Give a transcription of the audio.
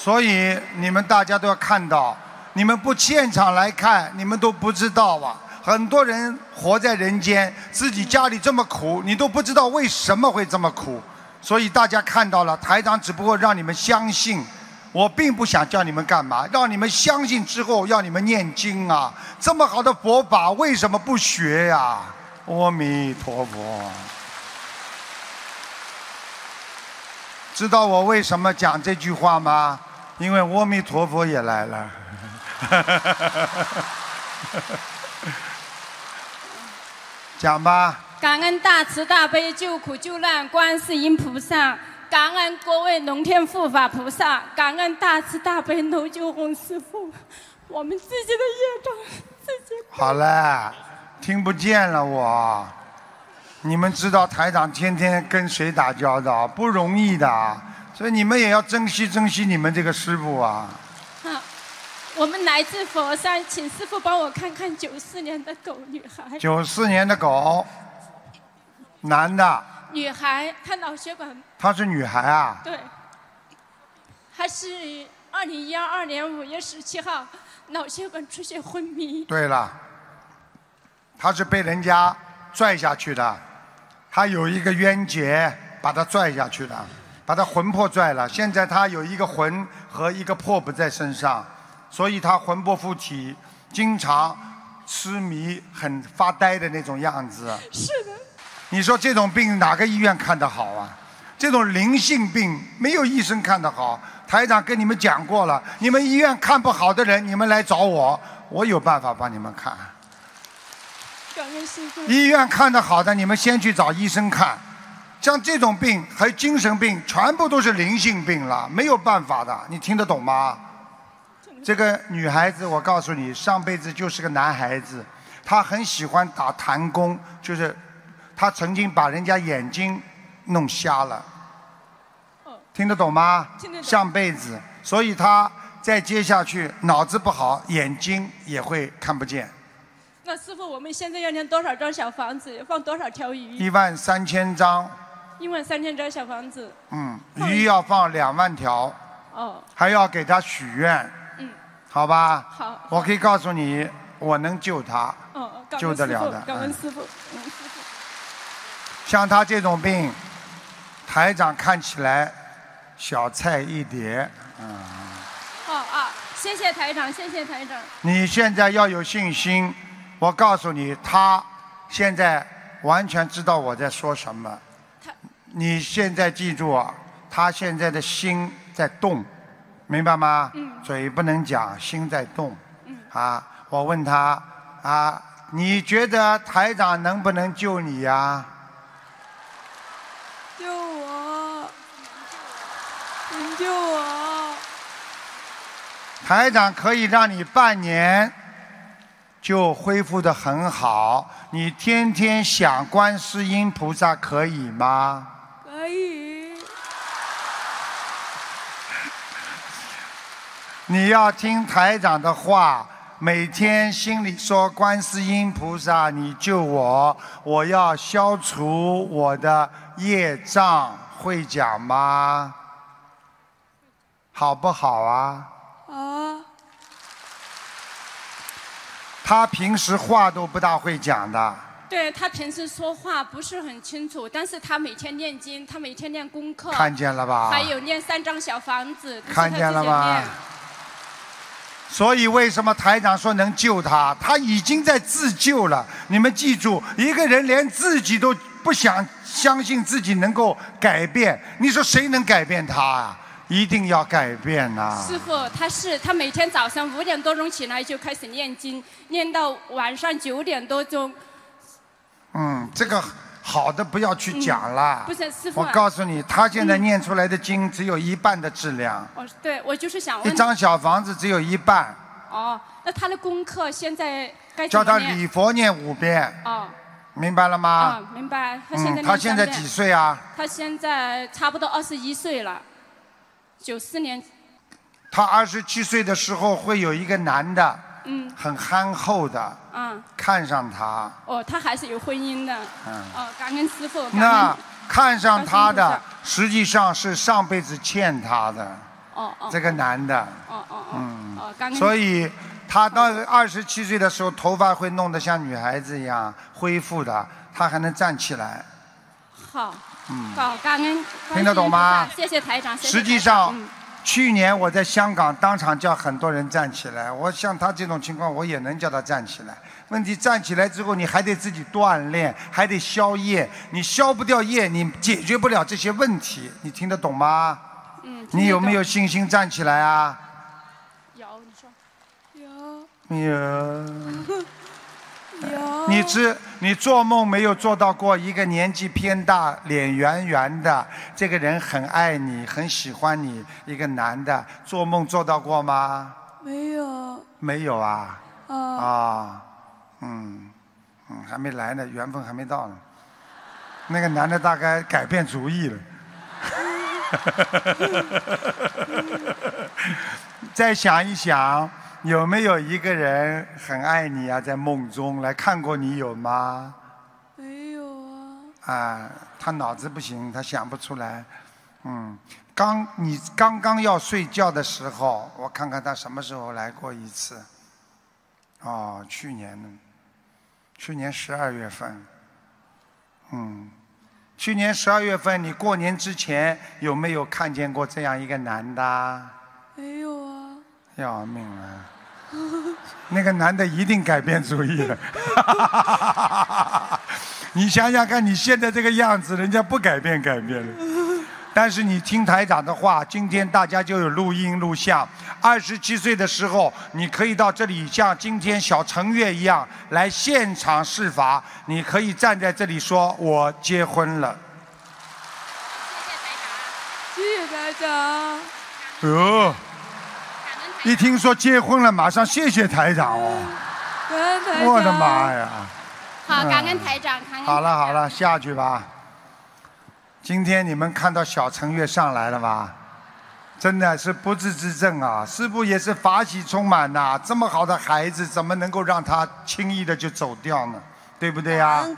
所以你们大家都要看到，你们不现场来看，你们都不知道啊。很多人活在人间，自己家里这么苦，你都不知道为什么会这么苦。所以大家看到了，台长只不过让你们相信，我并不想叫你们干嘛，让你们相信之后要你们念经啊。这么好的佛法，为什么不学呀？阿弥陀佛。知道我为什么讲这句话吗？因为阿弥陀佛也来了。讲吧。 感恩大慈大悲救苦救难观世音菩萨，感恩各位龙天护法菩萨，感恩大慈大悲卢救红师父，我们自己的业障自己。 好了，听不见了我。你们知道台长天天跟谁打交道，不容易的，所以你们也要珍惜珍惜你们这个师父啊。 我们来自佛山，请师父帮我看看94年的狗女孩。 94年的狗，男的。 女孩，她脑血管。 她是女孩啊？ 对。她是2012年5月17号脑血管出血昏迷。 对了，她是被人家拽下去的，她有一个冤结，把她拽下去的，把她魂魄拽了。现在她有一个魂和一个魄不在身上。所以他魂魄附体，经常痴迷、很发呆的那种样子。 是的。 你说这种病哪个医院看得好啊？这种灵性病没有医生看得好。台长跟你们讲过了，你们医院看不好的人，你们来找我，我有办法帮你们看。 感恩师父。 医院看得好的，你们先去找医生看。像这种病还有精神病，全部都是灵性病了，没有办法的。你听得懂吗？这个女孩子，我告诉你，上辈子就是个男孩子，她很喜欢打弹弓，就是她曾经把人家眼睛弄瞎了。听得懂吗？ 听得懂。 上辈子，所以她再接下去脑子不好，眼睛也会看不见。 那师父，我们现在要念多少张小房子，放多少条鱼 13000张。 13000张小房子。 鱼要放2万条。 哦。 还要给她许愿。好吧。 好。 我可以告诉你，我能救她。救得了的。 感恩师父。 像她这种病，台长看起来小菜一碟。 谢谢台长，谢谢台长。 你现在要有信心，我告诉你，她现在完全知道我在说什么。你现在记住啊，她现在的心在动。明白吗？嘴不能讲，心在动。我问他你觉得台长能不能救你呀？ 救我！能救我！ 台长可以让你半年就恢复得很好。你天天想观世音菩萨可以吗？ 可以。 你要听台长的话，每天心里说观世音菩萨你救我，我要消除我的业障，会讲吗？好不好啊？ 好。 他平时话都不大会讲的。 对，他平时说话不是很清楚，但是他每天念经，他每天练功课。 看见了吧？ 还有念3张小房子。 看见了吧？所以为什么台长说能救他？他已经在自救了。你们记住，一个人连自己都不想相信自己能够改变，你说谁能改变他啊？一定要改变呐！ 师父，他每天早上5点多钟起来就开始念经，念到晚上9点多钟。 这个好的不要去讲了。 不是师父。 我告诉你，他现在念出来的经只有1半的质量。 对，我就是想问。 1张小房子只有1半。 那他的功课现在该怎么念？叫他礼佛念5遍。明白了吗？ 明白。他现在他现在几岁啊？ 他现在差不多21岁了，94年。 他27岁的时候会有一个男的，很憨厚的，看上他。 他还是有婚姻的。感恩师父。 那看上他的，实际上是上辈子欠他的。 这个男的。 感恩。 所以他到27岁的时候，头发会弄得像女孩子一样恢复的，他还能站起来。 好，好，感恩。 听得懂吗？ 谢谢台长。 实际上，去年我在香港当场叫很多人站起来，我像他这种情况，我也能叫他站起来。问题站起来之后，你还得自己锻炼，还得消业，你消不掉业，你解决不了这些问题，你听得懂吗？你有没有信心站起来啊？ 有，你说。 有。你做梦没有做到过一个年纪偏大、脸圆圆的，这个人很爱你、很喜欢你，一个男的，做梦做到过吗？ 没有。 没有啊？还没来呢，缘分还没到呢。那个男的大概改变主意了。再想一想，有没有一个人很爱你啊？在梦中来看过你有吗？ 没有啊。 他脑子不行，他想不出来。你刚刚要睡觉的时候，我看看他什么时候来过一次。去年12月份。去年12月份，你过年之前有没有看见过这样一个男的？ 没有啊。 要命了！那个男的一定改变主意了。你想想看，你现在这个样子，人家不改变了。但是你听台长的话，今天大家就有录音录像。27岁的时候，你可以到这里像今天小程月一样来现场施法，你可以站在这里说我结婚了。 谢谢台长。 一听说结婚了，马上谢谢台长哦。 感恩台长。 我的妈呀！ 好，感恩台长，感恩。 好了，下去吧。今天你们看到小程月上来了吧？真的是不治之症啊！师父也是法喜充满呐，这么好的孩子，怎么能够让他轻易的就走掉呢？对不对呀？